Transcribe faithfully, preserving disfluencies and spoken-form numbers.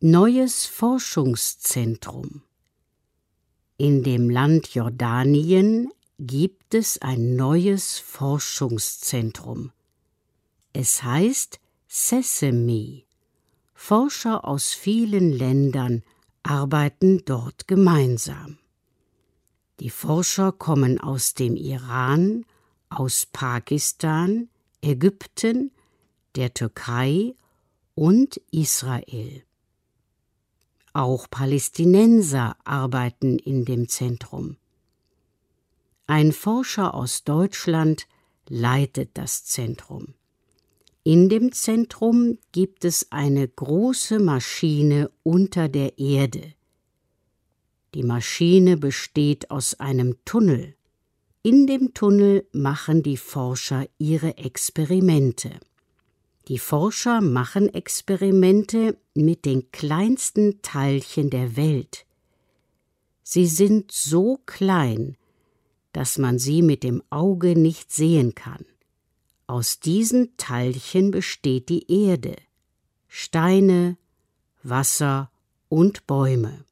Neues Forschungszentrum. In dem Land Jordanien gibt es ein neues Forschungszentrum. Es heißt Sesame. Forscher aus vielen Ländern arbeiten dort gemeinsam. Die Forscher kommen aus dem Iran, aus Pakistan, Ägypten, der Türkei und Israel. Auch Palästinenser arbeiten in dem Zentrum. Ein Forscher aus Deutschland leitet das Zentrum. In dem Zentrum gibt es eine große Maschine unter der Erde. Die Maschine besteht aus einem Tunnel. In dem Tunnel machen die Forscher ihre Experimente. Die Forscher machen Experimente mit den kleinsten Teilchen der Welt. Sie sind so klein, dass man sie mit dem Auge nicht sehen kann. Aus diesen Teilchen besteht die Erde, Steine, Wasser und Bäume.